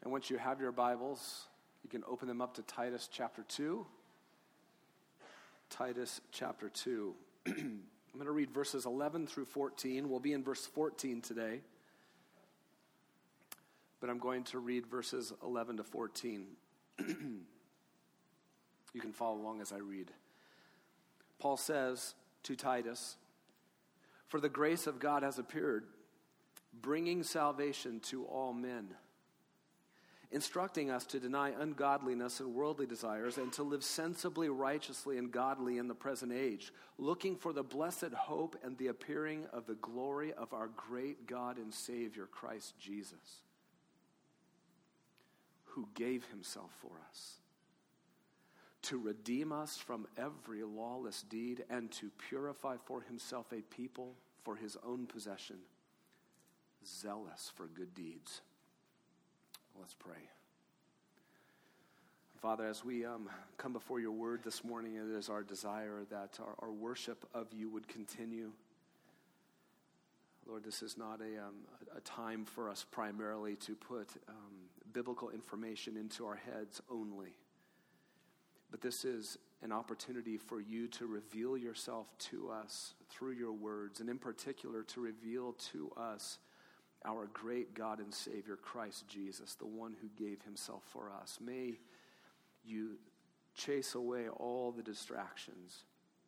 And once you have your Bibles, you can open them up to Titus chapter 2. Titus chapter 2. I'm going to read verses 11 through 14. We'll be in verse 14 today. But I'm going to read verses 11 to 14. You can follow along as I read. Paul says to Titus, "For the grace of God has appeared, bringing salvation to all men, instructing us to deny ungodliness and worldly desires and to live sensibly, righteously, and godly in the present age, looking for the blessed hope and the appearing of the glory of our great God and Savior, Christ Jesus, who gave himself for us, to redeem us from every lawless deed and to purify for himself a people for his own possession, zealous for good deeds." Let's pray. Father, as we come before your word this morning, it is our desire that our worship of you would continue. Lord, this is not a time for us primarily to put biblical information into our heads only. But this is an opportunity for you to reveal yourself to us through your words, and in particular to reveal to us our great God and Savior, Christ Jesus, the one who gave himself for us. May you chase away all the distractions,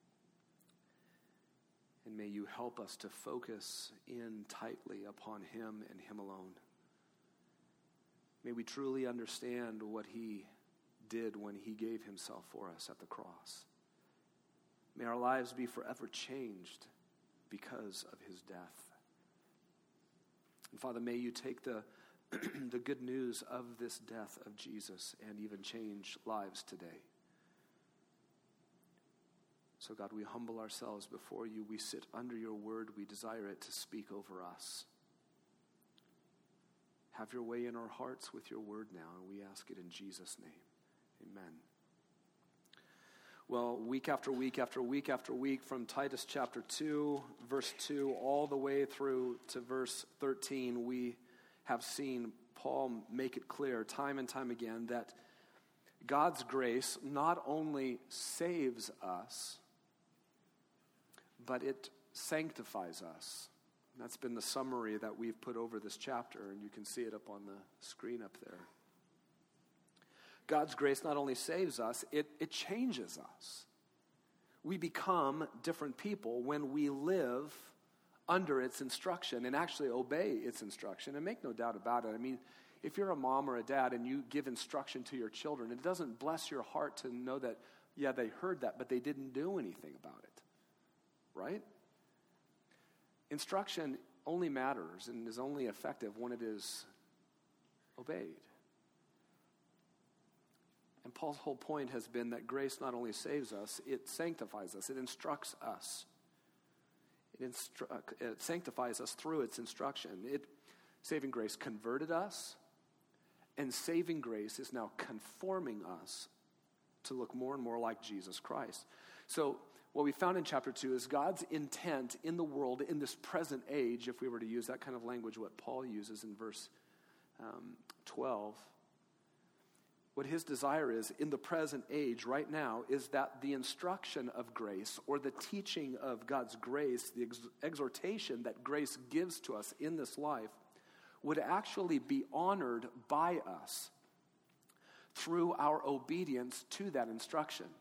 and may you help us to focus in tightly upon him and him alone. May we truly understand what he did when he gave himself for us at the cross. May our lives be forever changed because of his death. And Father, may you take the good news of this death of Jesus and even change lives today. So God, we humble ourselves before you. We sit under your word. We desire it to speak over us. Have your way in our hearts with your word now, and we ask it in Jesus' name. Amen. Well, week after week after week after week, from Titus chapter 2, verse 2, all the way through to verse 13, we have seen Paul make it clear time and time again that God's grace not only saves us, but it sanctifies us. And that's been the summary that we've put over this chapter, and you can see it up on the screen up there. God's grace not only saves us, it changes us. We become different people when we live under its instruction and actually obey its instruction. And make no doubt about it. I mean, if you're a mom or a dad and you give instruction to your children, it doesn't bless your heart to know that, yeah, they heard that, but they didn't do anything about it. Right? Instruction only matters and is only effective when it is obeyed. And Paul's whole point has been that grace not only saves us, it sanctifies us. It instructs us. It sanctifies us through its instruction. Saving grace converted us, and saving grace is now conforming us to look more and more like Jesus Christ. So what we found in chapter 2 is God's intent in the world in this present age, if we were to use that kind of language, what Paul uses in verse 12. What his desire is in the present age right now is that the instruction of grace, or the teaching of God's grace, the exhortation that grace gives to us in this life, would actually be honored by us through our obedience to that instruction.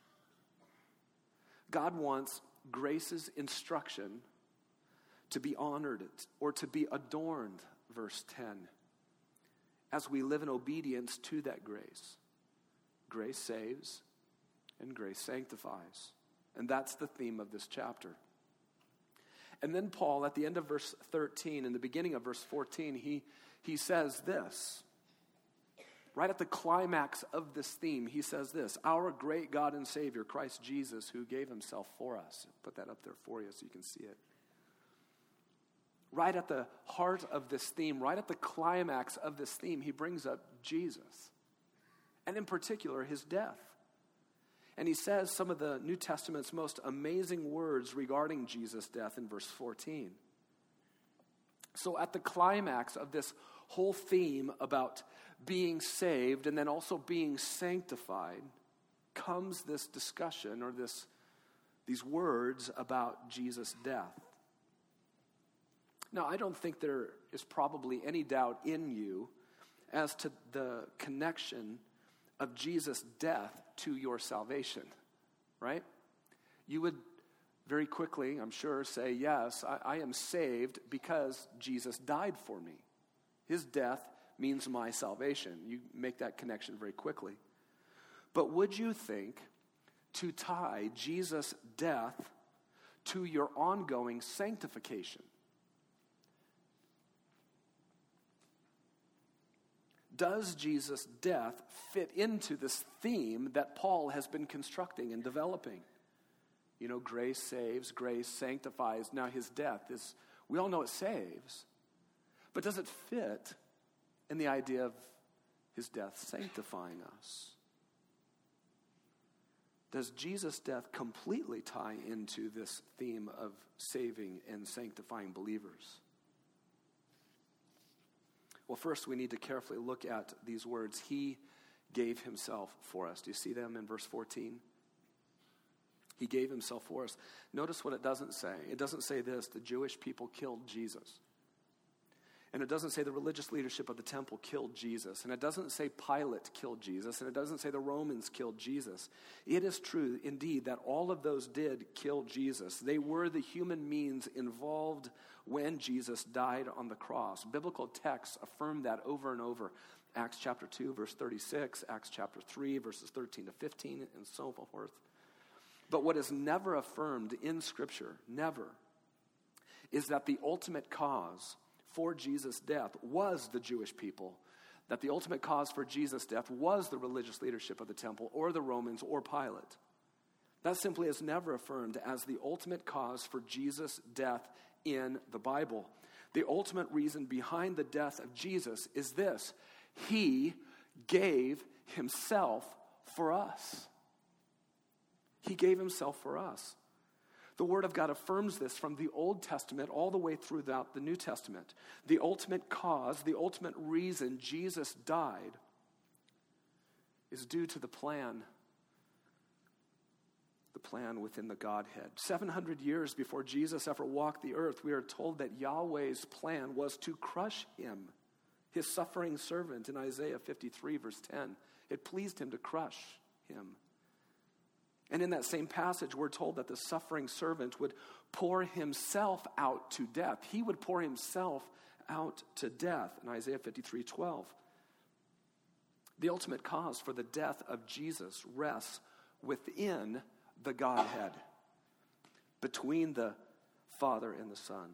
God wants grace's instruction to be honored or to be adorned, verse 10. As we live in obedience to that grace. Grace saves and grace sanctifies. And that's the theme of this chapter. And then Paul, at the end of verse 13, in the beginning of verse 14, he says this. Right at the climax of this theme, he says this: "Our great God and Savior, Christ Jesus, who gave himself for us." Put that up there for you so you can see it. Right at the heart of this theme, right at the climax of this theme, he brings up Jesus. And in particular, his death. And he says some of the New Testament's most amazing words regarding Jesus' death in verse 14. So at the climax of this whole theme about being saved and then also being sanctified comes this discussion or these words about Jesus' death. Now, I don't think there is probably any doubt in you as to the connection of Jesus' death to your salvation, right? You would very quickly, I'm sure, say, yes, I am saved because Jesus died for me. His death means my salvation. You make that connection very quickly. But would you think to tie Jesus' death to your ongoing sanctification? Does Jesus' death fit into this theme that Paul has been constructing and developing? You know, grace saves, grace sanctifies. Now his death is, we all know it saves. But does it fit in the idea of his death sanctifying us? Does Jesus' death completely tie into this theme of saving and sanctifying believers? Well, first we need to carefully look at these words. He gave himself for us. Do you see them in verse 14? He gave himself for us. Notice what it doesn't say. It doesn't say this: the Jewish people killed Jesus. And it doesn't say the religious leadership of the temple killed Jesus. And it doesn't say Pilate killed Jesus. And it doesn't say the Romans killed Jesus. It is true, indeed, that all of those did kill Jesus. They were the human means involved when Jesus died on the cross. Biblical texts affirm that over and over. Acts chapter 2, verse 36, Acts chapter 3, verses 13 to 15, and so forth. But what is never affirmed in Scripture, never, is that the ultimate cause for Jesus' death was the Jewish people, that the ultimate cause for Jesus' death was the religious leadership of the temple or the Romans or Pilate. That simply is never affirmed as the ultimate cause for Jesus' death in the Bible. The ultimate reason behind the death of Jesus is this: he gave himself for us. He gave himself for us. The Word of God affirms this from the Old Testament all the way throughout the New Testament. The ultimate cause, the ultimate reason Jesus died is due to the plan within the Godhead. 700 years before Jesus ever walked the earth, we are told that Yahweh's plan was to crush him, his suffering servant, in Isaiah 53, verse 10. It pleased him to crush him. And in that same passage, we're told that the suffering servant would pour himself out to death. He would pour himself out to death in Isaiah 53:12. The ultimate cause for the death of Jesus rests within the Godhead, between the Father and the Son.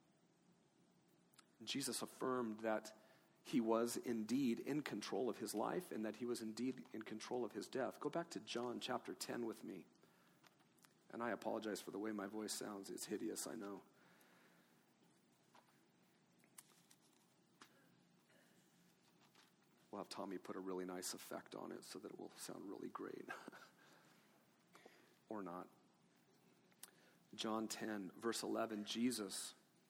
And Jesus affirmed that he was indeed in control of his life and that he was indeed in control of his death. Go back to John chapter 10 with me. And I apologize for the way my voice sounds. It's hideous, I know. We'll have Tommy put a really nice effect on it so that it will sound really great. Or not. John 10, verse 11, Jesus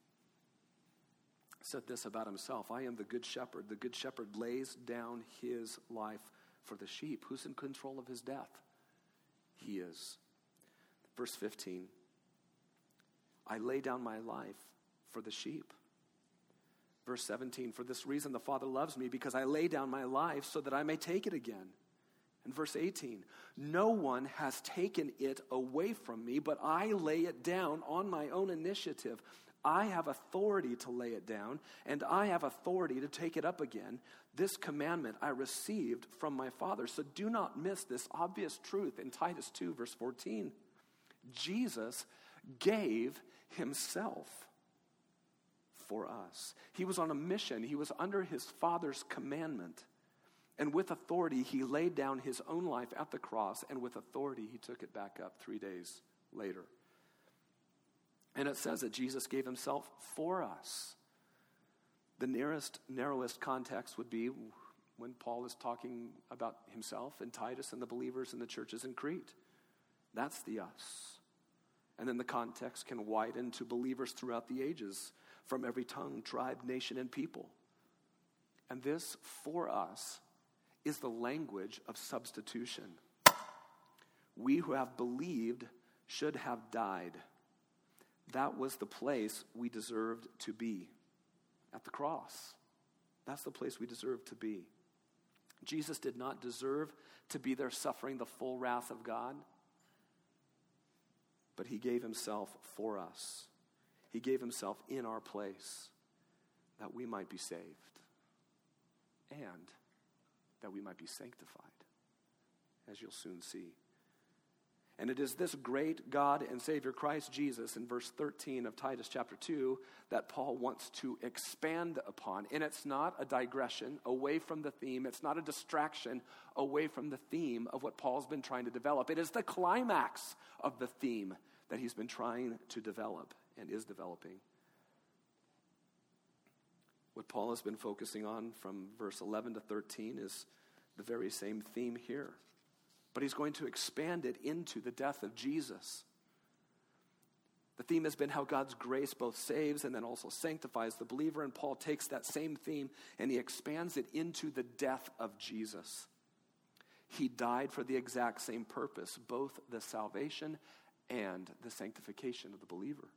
said this about himself: I am the good shepherd. The good shepherd lays down his life for the sheep. Who's in control of his death? He is. Verse 15, I lay down my life for the sheep. Verse 17, for this reason the Father loves me, because I lay down my life so that I may take it again. And verse 18, no one has taken it away from me, but I lay it down on my own initiative. I have authority to lay it down, and I have authority to take it up again. This commandment I received from my Father. So do not miss this obvious truth in Titus 2, verse 14. Jesus gave himself for us. He was on a mission. He was under his Father's commandment. And with authority, he laid down his own life at the cross, and with authority, he took it back up 3 days later. And it says that Jesus gave himself for us. The narrowest context would be when Paul is talking about himself and Titus and the believers in the churches in Crete. That's the us. And then the context can widen to believers throughout the ages, from every tongue, tribe, nation, and people. And this, for us, is the language of substitution. We who have believed should have died. That was the place we deserved to be, at the cross. That's the place we deserved to be. Jesus did not deserve to be there suffering the full wrath of God, but he gave himself for us. He gave himself in our place that we might be saved and that we might be sanctified, as you'll soon see. And it is this great God and Savior, Christ Jesus, in verse 13 of Titus chapter 2, that Paul wants to expand upon. And it's not a digression away from the theme. It's not a distraction away from the theme of what Paul's been trying to develop. It is the climax of the theme that he's been trying to develop and is developing. What Paul has been focusing on from verse 11 to 13 is the very same theme here. But he's going to expand it into the death of Jesus. The theme has been how God's grace both saves and then also sanctifies the believer. And Paul takes that same theme and he expands it into the death of Jesus. He died for the exact same purpose, both the salvation and the sanctification of the believer.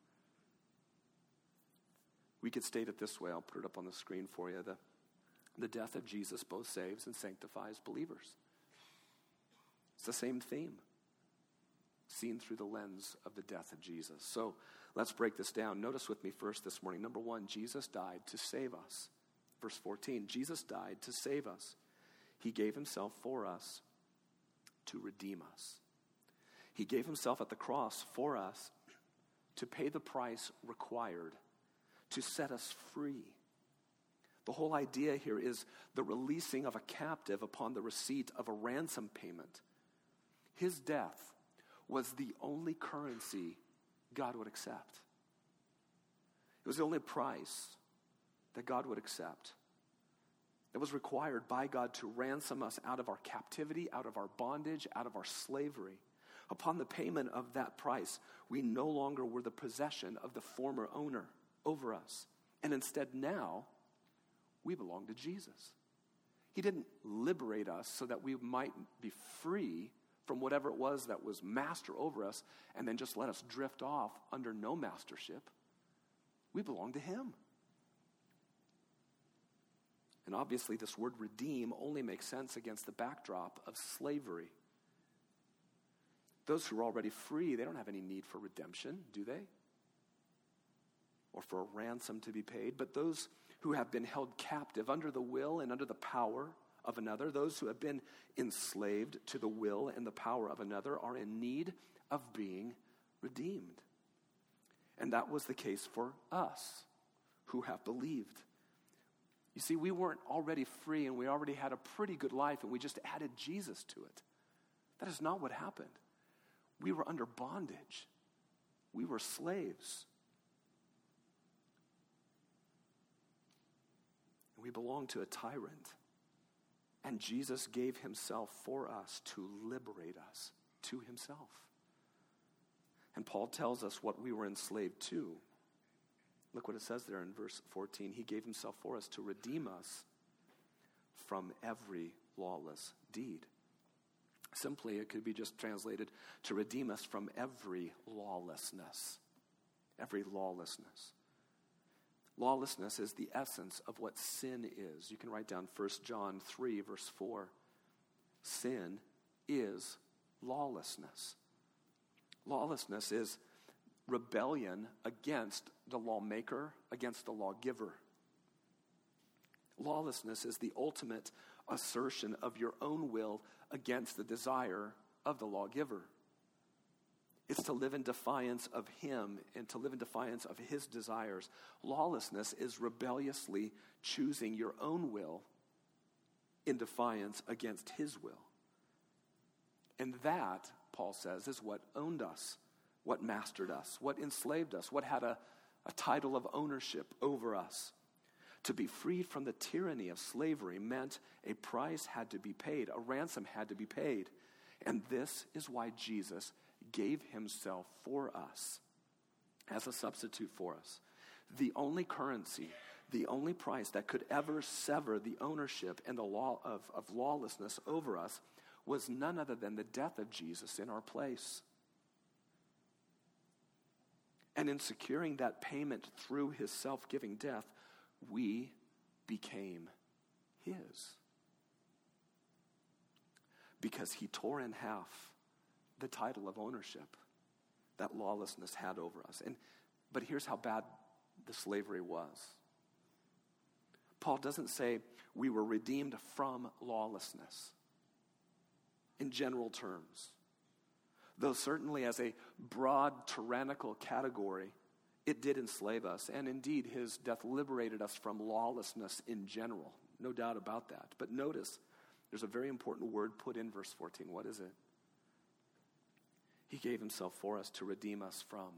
We could state it this way. I'll put it up on the screen for you. The death of Jesus both saves and sanctifies believers. It's the same theme, seen through the lens of the death of Jesus. So let's break this down. Notice with me first this morning. Number one, Jesus died to save us. Verse 14, Jesus died to save us. He gave himself for us to redeem us. He gave himself at the cross for us to pay the price required to set us free. The whole idea here is the releasing of a captive upon the receipt of a ransom payment. His death was the only currency God would accept. It was the only price that God would accept. It was required by God to ransom us out of our captivity, out of our bondage, out of our slavery. Upon the payment of that price, we no longer were the possession of the former owner over us. And instead now, we belong to Jesus. He didn't liberate us so that we might be free from whatever it was that was master over us and then just let us drift off under no mastership. We belong to him. And obviously this word redeem only makes sense against the backdrop of slavery. Those who are already free, they don't have any need for redemption, do they? Or for a ransom to be paid. But those who have been held captive under the will and under the power of another, those who have been enslaved to the will and the power of another, are in need of being redeemed. And that was the case for us who have believed. You see, we weren't already free and we already had a pretty good life and we just added Jesus to it. That is not what happened. We were under bondage. We were slaves. And we belonged to a tyrant. And Jesus gave himself for us to liberate us to himself. And Paul tells us what we were enslaved to. Look what it says there in verse 14. He gave himself for us to redeem us from every lawless deed. Simply, it could be just translated to redeem us from every lawlessness. Every lawlessness. Lawlessness is the essence of what sin is. You can write down 1 John 3, verse 4. Sin is lawlessness. Lawlessness is rebellion against the lawmaker, against the lawgiver. Lawlessness is the ultimate assertion of your own will against the desire of the lawgiver. It's to live in defiance of him and to live in defiance of his desires. Lawlessness is rebelliously choosing your own will in defiance against his will. And that, Paul says, is what owned us, what mastered us, what enslaved us, what had a title of ownership over us. To be freed from the tyranny of slavery meant a price had to be paid, a ransom had to be paid. And this is why Jesus gave himself for us as a substitute for us. The only currency the only price that could ever sever the ownership and the law of lawlessness over us was none other than the death of Jesus in our place. And in securing that payment through his self-giving death, we became his. Because he tore in half the title of ownership that lawlessness had over us. But here's how bad the slavery was. Paul doesn't say we were redeemed from lawlessness in general terms. Though certainly as a broad tyrannical category, it did enslave us. And indeed, his death liberated us from lawlessness in general. No doubt about that. But notice, there's a very important word put in verse 14. What is it? He gave himself for us to redeem us from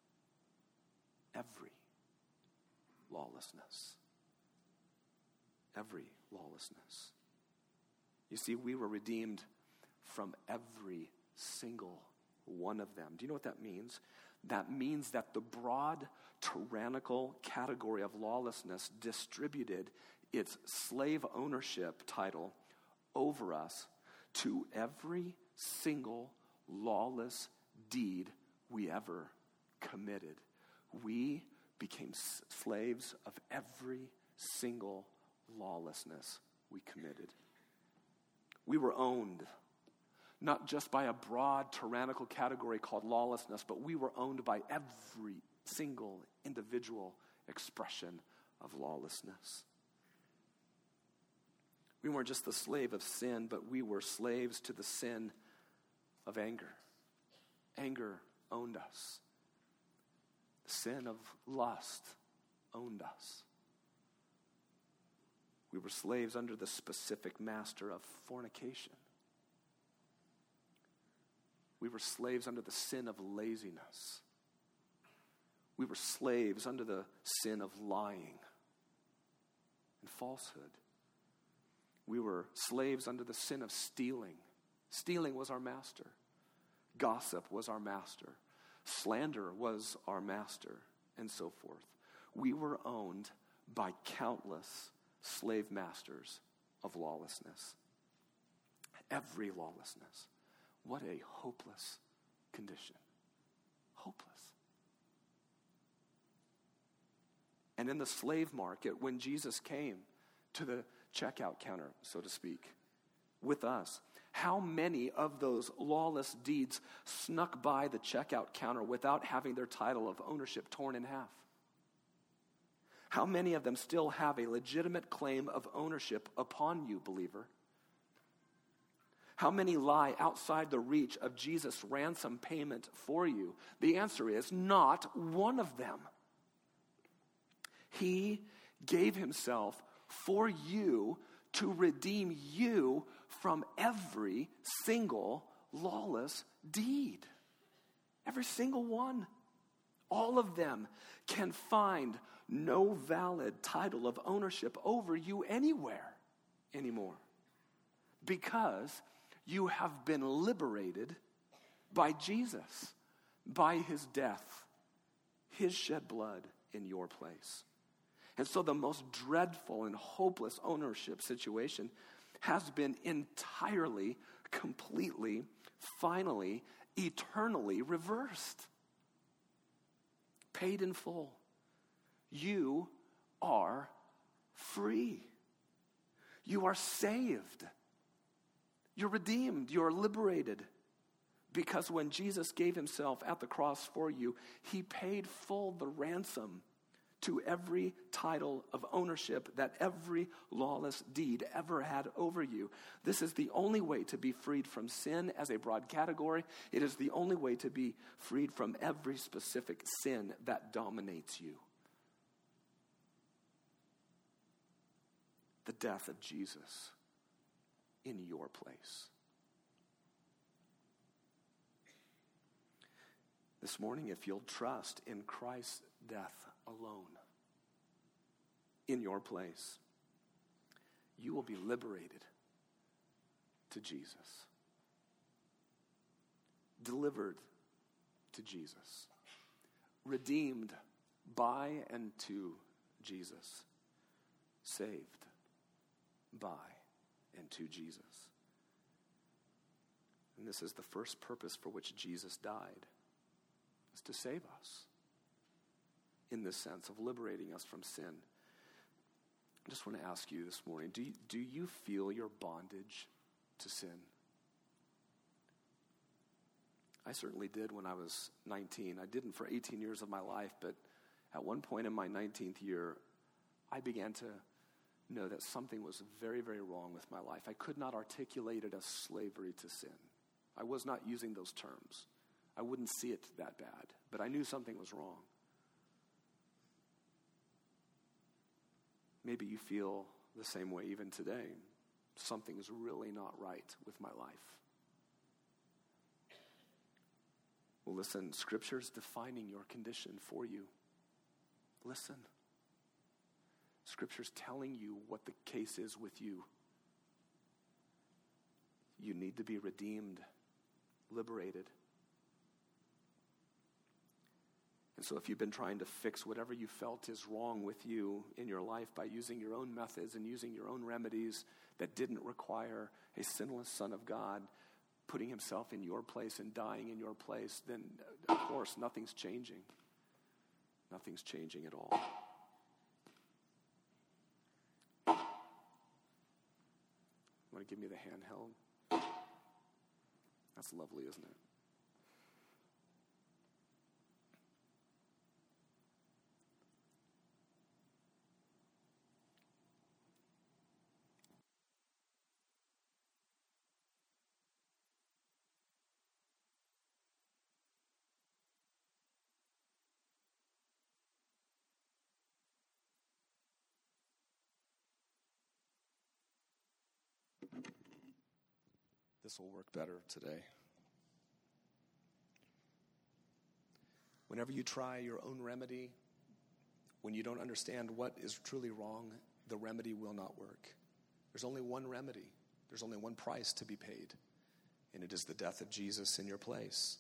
every lawlessness. Every lawlessness. You see, we were redeemed from every single one of them. Do you know what that means? That means that the broad, tyrannical category of lawlessness distributed its slave ownership title over us to every single lawless deed we ever committed. We became slaves of every single lawlessness we committed. We were owned, not just by a broad tyrannical category called lawlessness, but we were owned by every single individual expression of lawlessness. We weren't just the slave of sin, but we were slaves to the sin of anger. Anger owned us. The sin of lust owned us. We were slaves under the specific master of fornication. We were slaves under the sin of laziness. We were slaves under the sin of lying and falsehood. We were slaves under the sin of stealing. Stealing was our master. Gossip was our master. Slander was our master, and so forth. We were owned by countless slave masters of lawlessness. Every lawlessness. What a hopeless condition. Hopeless. And in the slave market, when Jesus came to the checkout counter, so to speak, with us, how many of those lawless deeds snuck by the checkout counter without having their title of ownership torn in half? How many of them still have a legitimate claim of ownership upon you, believer? How many lie outside the reach of Jesus' ransom payment for you? The answer is not one of them. He gave himself for you to redeem you from every single lawless deed. Every single one. All of them can find no valid title of ownership over you anywhere anymore. Because you have been liberated by Jesus, by his death, his shed blood in your place. And so the most dreadful and hopeless ownership situation has been entirely, completely, finally, eternally reversed. Paid in full. You are free. You are saved. You're redeemed. You're liberated. Because when Jesus gave himself at the cross for you, he paid full the ransom to every title of ownership that every lawless deed ever had over you. This is the only way to be freed from sin as a broad category. It is the only way to be freed from every specific sin that dominates you. The death of Jesus in your place. This morning, if you'll trust in Christ's death alone in your place, you will be liberated to Jesus, delivered to Jesus, redeemed by and to Jesus, saved by and to Jesus. And this is the first purpose for which Jesus died, is to save us in this sense of liberating us from sin. I just want to ask you this morning, do you feel your bondage to sin? I certainly did when I was 19. I didn't for 18 years of my life, but at one point in my 19th year, I began to know that something was very, very wrong with my life. I could not articulate it as slavery to sin. I was not using those terms. I wouldn't see it that bad, but I knew something was wrong. Maybe you feel the same way even today. Something's really not right with my life. Well, listen, Scripture's defining your condition for you. Listen. Scripture's telling you what the case is with you. You need to be redeemed, liberated. And so if you've been trying to fix whatever you felt is wrong with you in your life by using your own methods and using your own remedies that didn't require a sinless Son of God putting himself in your place and dying in your place, then of course nothing's changing. Nothing's changing at all. Want to give me the handheld? That's lovely, isn't it? This will work better today. Whenever you try your own remedy, when you don't understand what is truly wrong, the remedy will not work. There's only one remedy. There's only one price to be paid, and it is the death of Jesus in your place.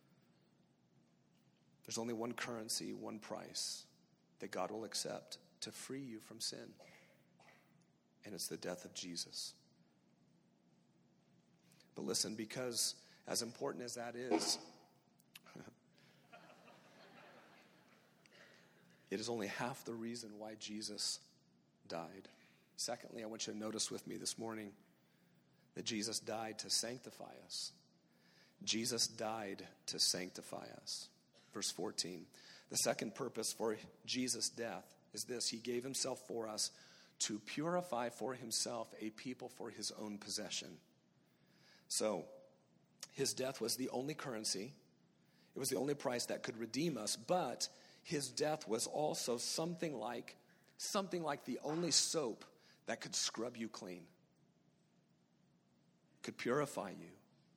There's only one currency, one price that God will accept to free you from sin, and it's the death of Jesus. But listen, because as important as that is, it is only half the reason why Jesus died. Secondly, I want you to notice with me this morning that Jesus died to sanctify us. Jesus died to sanctify us. Verse 14. The second purpose for Jesus' death is this: he gave himself for us to purify for himself a people for his own possession. So, his death was the only currency. It was the only price that could redeem us, but his death was also something like the only soap that could scrub you clean, could purify you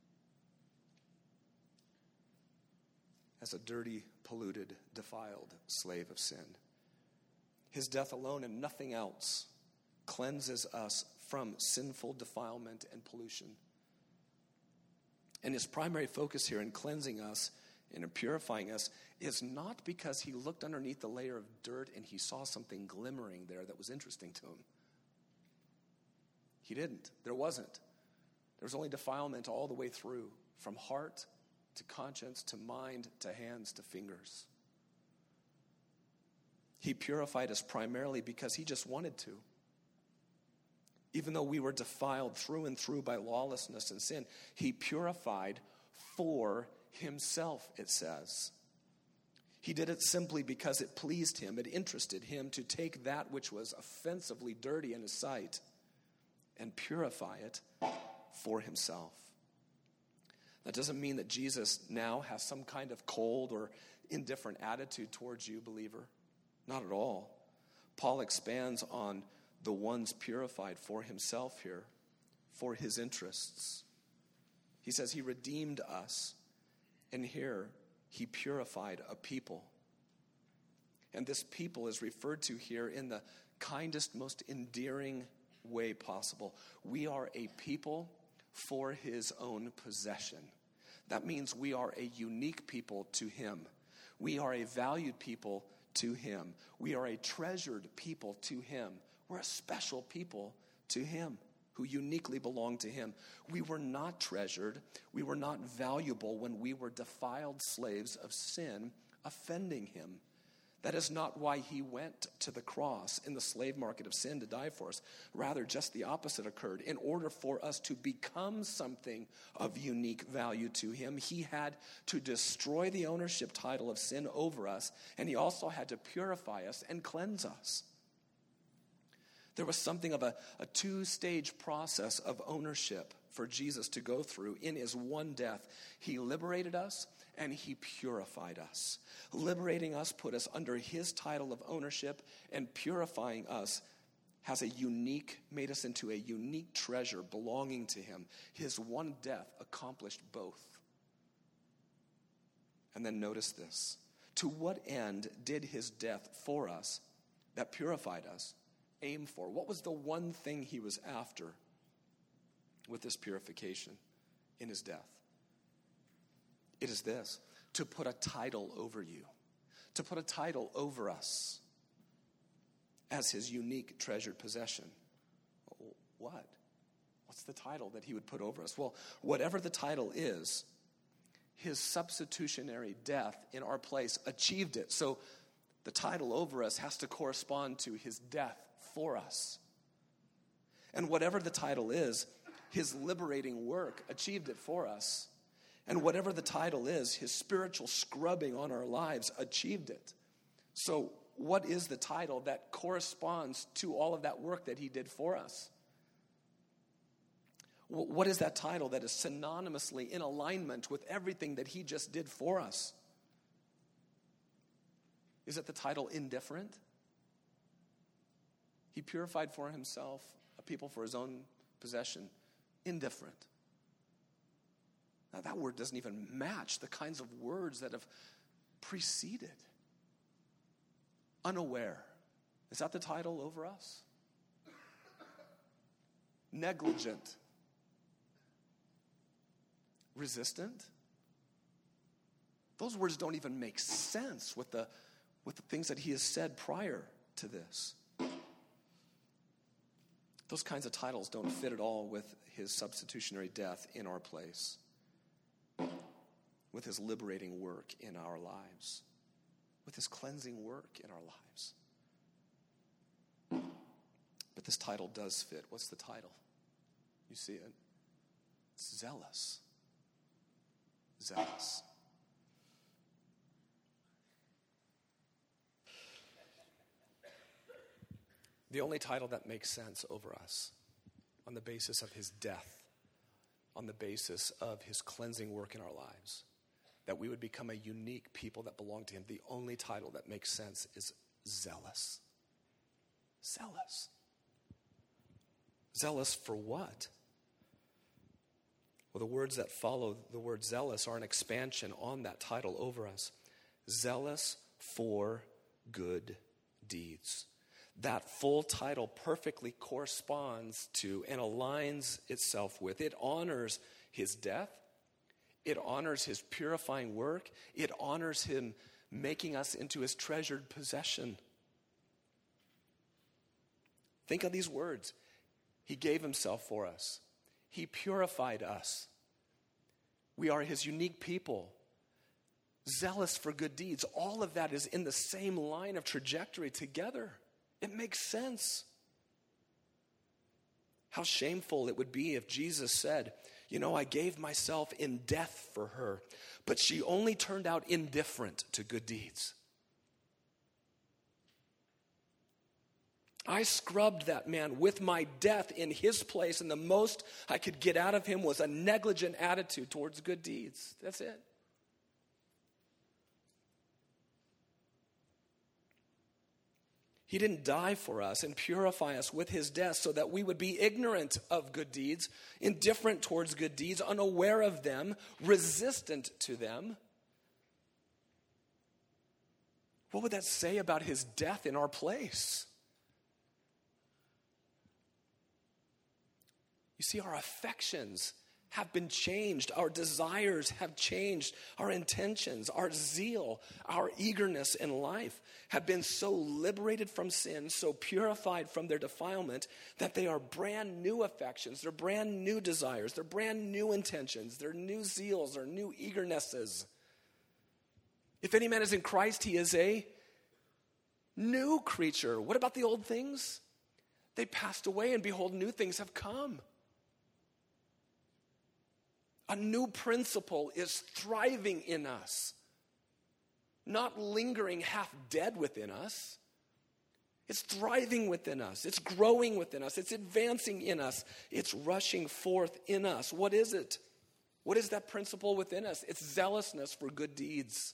as a dirty, polluted, defiled slave of sin. His death alone and nothing else cleanses us from sinful defilement and pollution. And his primary focus here in cleansing us and in purifying us is not because he looked underneath the layer of dirt and he saw something glimmering there that was interesting to him. He didn't. There wasn't. There was only defilement all the way through, from heart to conscience to mind to hands to fingers. He purified us primarily because he just wanted to. Even though we were defiled through and through by lawlessness and sin, he purified for himself, it says. He did it simply because it pleased him, it interested him to take that which was offensively dirty in his sight and purify it for himself. That doesn't mean that Jesus now has some kind of cold or indifferent attitude towards you, believer. Not at all. Paul expands on the ones purified for himself here, for his interests. He says he redeemed us, and here he purified a people. And this people is referred to here in the kindest, most endearing way possible. We are a people for his own possession. That means we are a unique people to him. We are a valued people to him. We are a treasured people to him. We're a special people to him, who uniquely belong to him. We were not treasured, we were not valuable when we were defiled slaves of sin, offending him. That is not why he went to the cross in the slave market of sin to die for us. Rather, just the opposite occurred. In order for us to become something of unique value to him, he had to destroy the ownership title of sin over us, and he also had to purify us and cleanse us. There was something of a two-stage process of ownership for Jesus to go through in his one death. He liberated us and he purified us. Liberating us put us under his title of ownership, and purifying us made us into a unique treasure belonging to him. His one death accomplished both. And then notice this. To what end did his death for us that purified us aim for? What was the one thing he was after with this purification in his death? It is this: to put a title over you, to put a title over us as his unique treasured possession. What? What's the title that he would put over us? Well, whatever the title is, his substitutionary death in our place achieved it. So the title over us has to correspond to his death for us. And whatever the title is, his liberating work achieved it for us. And whatever the title is, his spiritual scrubbing on our lives achieved it. So what is the title that corresponds to all of that work that he did for us? What is that title that is synonymously in alignment with everything that he just did for us? Is it the title indifferent? He purified for himself a people for his own possession. Indifferent. Now, that word doesn't even match the kinds of words that have preceded. Unaware. Is that the title over us? Negligent. Resistant. Those words don't even make sense with the things that he has said prior to this. Those kinds of titles don't fit at all with his substitutionary death in our place, with his liberating work in our lives, with his cleansing work in our lives. But this title does fit. What's the title? You see it? It's zealous. Zealous. The only title that makes sense over us on the basis of his death, on the basis of his cleansing work in our lives, that we would become a unique people that belong to him, the only title that makes sense is zealous. Zealous. Zealous for what? Well, the words that follow the word zealous are an expansion on that title over us. Zealous for good deeds. That full title perfectly corresponds to and aligns itself with. It honors his death. It honors his purifying work. It honors him making us into his treasured possession. Think of these words. He gave himself for us. He purified us. We are his unique people. Zealous for good deeds. All of that is in the same line of trajectory together. It makes sense. How shameful it would be if Jesus said, I gave myself in death for her, but she only turned out indifferent to good deeds. I scrubbed that man with my death in his place, and the most I could get out of him was a negligent attitude towards good deeds. That's it. He didn't die for us and purify us with his death so that we would be ignorant of good deeds, indifferent towards good deeds, unaware of them, resistant to them. What would that say about his death in our place? You see, our affections have been changed. Our desires have changed. Our intentions, our zeal, our eagerness in life have been so liberated from sin, so purified from their defilement, that they are brand new affections, they're brand new desires, they're brand new intentions, they're new zeals, they're new eagernesses. If any man is in Christ, he is a new creature. What about the old things? They passed away, and behold, new things have come. A new principle is thriving in us, not lingering half dead within us. It's thriving within us. It's growing within us. It's advancing in us. It's rushing forth in us. What is it? What is that principle within us? It's zealousness for good deeds.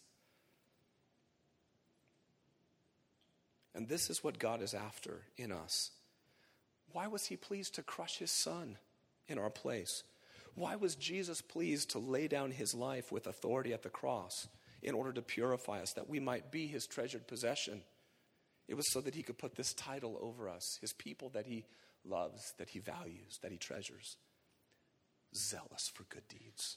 And this is what God is after in us. Why was he pleased to crush his son in our place? Why was Jesus pleased to lay down his life with authority at the cross in order to purify us, that we might be his treasured possession? It was so that he could put this title over us, his people that he loves, that he values, that he treasures. Zealous for good deeds.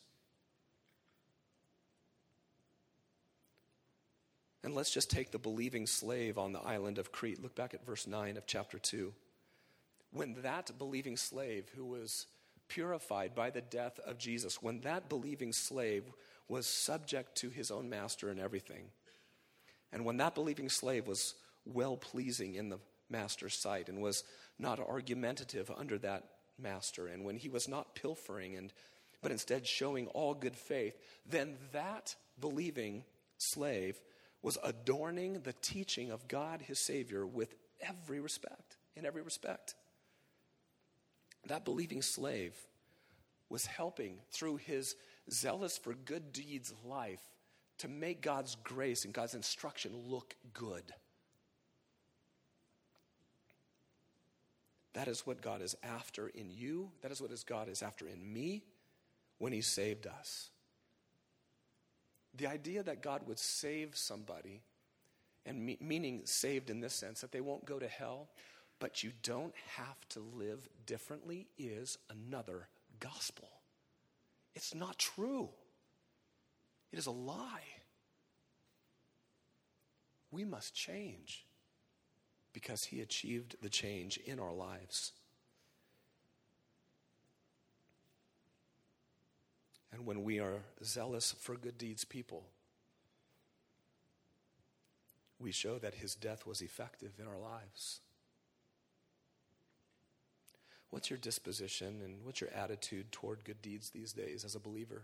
And let's just take the believing slave on the island of Crete. Look back at verse 9 of chapter 2. When that believing slave who was purified by the death of Jesus, when that believing slave was subject to his own master in everything, and when that believing slave was well-pleasing in the master's sight and was not argumentative under that master, and when he was not pilfering but instead showing all good faith, then that believing slave was adorning the teaching of God, his Savior, with every respect, in every respect. That believing slave was helping through his zealous for good deeds life to make God's grace and God's instruction look good. That is what God is after in you. That is what God is after in me when he saved us. The idea that God would save somebody, and meaning saved in this sense, that they won't go to hell, but you don't have to live differently, is another gospel. It's not true. It is a lie. We must change because he achieved the change in our lives. And when we are zealous for good deeds people, we show that his death was effective in our lives. What's your disposition and what's your attitude toward good deeds these days as a believer?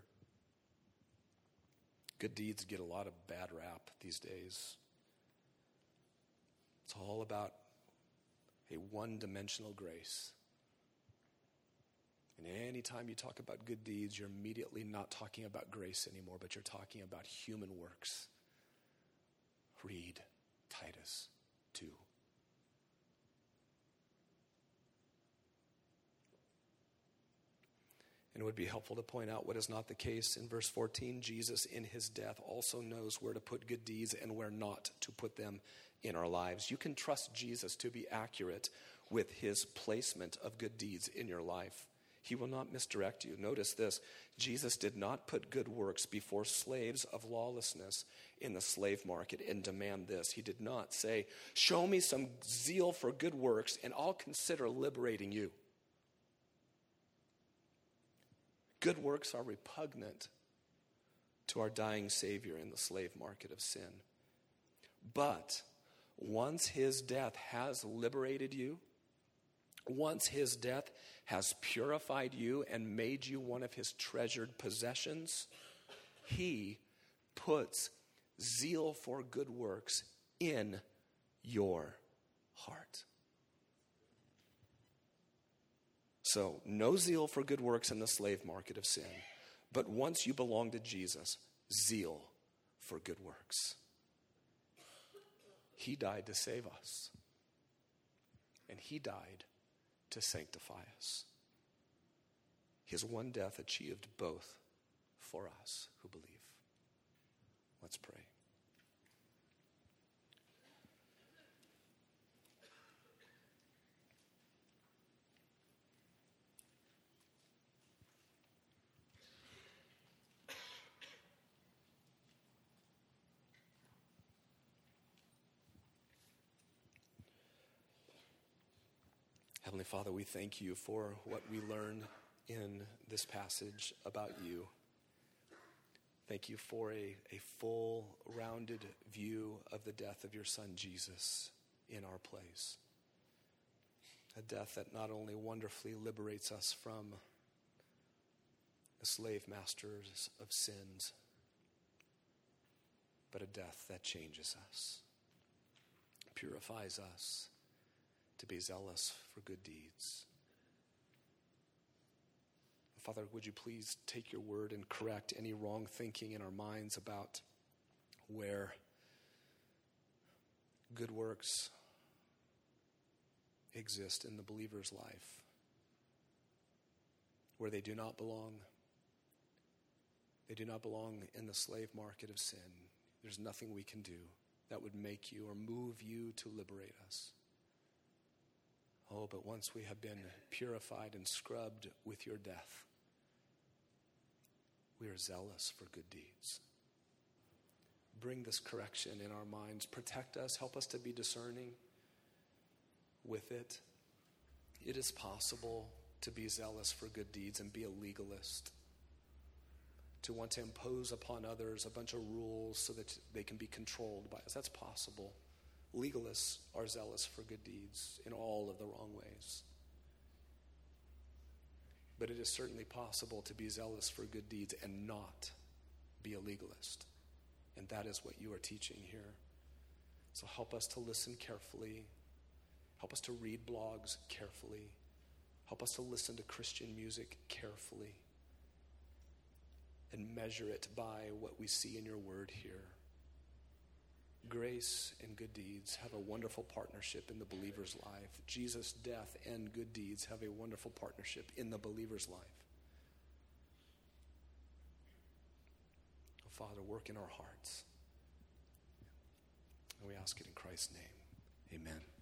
Good deeds get a lot of bad rap these days. It's all about a one-dimensional grace. And anytime you talk about good deeds, you're immediately not talking about grace anymore, but you're talking about human works. Read Titus 2. And it would be helpful to point out what is not the case. In verse 14, Jesus in his death also knows where to put good deeds and where not to put them in our lives. You can trust Jesus to be accurate with his placement of good deeds in your life. He will not misdirect you. Notice this. Jesus did not put good works before slaves of lawlessness in the slave market and demand this. He did not say, show me some zeal for good works and I'll consider liberating you. Good works are repugnant to our dying Savior in the slave market of sin. But once his death has liberated you, once his death has purified you and made you one of his treasured possessions, he puts zeal for good works in your heart. So, no zeal for good works in the slave market of sin. But once you belong to Jesus, zeal for good works. He died to save us. And he died to sanctify us. His one death achieved both for us who believe. Let's pray. Heavenly Father, we thank you for what we learn in this passage about you. Thank you for a full, rounded view of the death of your Son, Jesus, in our place. A death that not only wonderfully liberates us from the slave masters of sins, but a death that changes us, purifies us to be zealous for good deeds. Father, would you please take your word and correct any wrong thinking in our minds about where good works exist in the believer's life, where they do not belong. They do not belong in the slave market of sin. There's nothing we can do that would make you or move you to liberate us. Oh, but once we have been purified and scrubbed with your death, we are zealous for good deeds. Bring this correction in our minds. Protect us. Help us to be discerning with it. It is possible to be zealous for good deeds and be a legalist, to want to impose upon others a bunch of rules so that they can be controlled by us. That's possible. Legalists are zealous for good deeds in all of the wrong ways. But it is certainly possible to be zealous for good deeds and not be a legalist. And that is what you are teaching here. So help us to listen carefully. Help us to read blogs carefully. Help us to listen to Christian music carefully. And measure it by what we see in your word here. Grace and good deeds have a wonderful partnership in the believer's life. Jesus' death and good deeds have a wonderful partnership in the believer's life. Oh, Father, work in our hearts. And we ask it in Christ's name. Amen.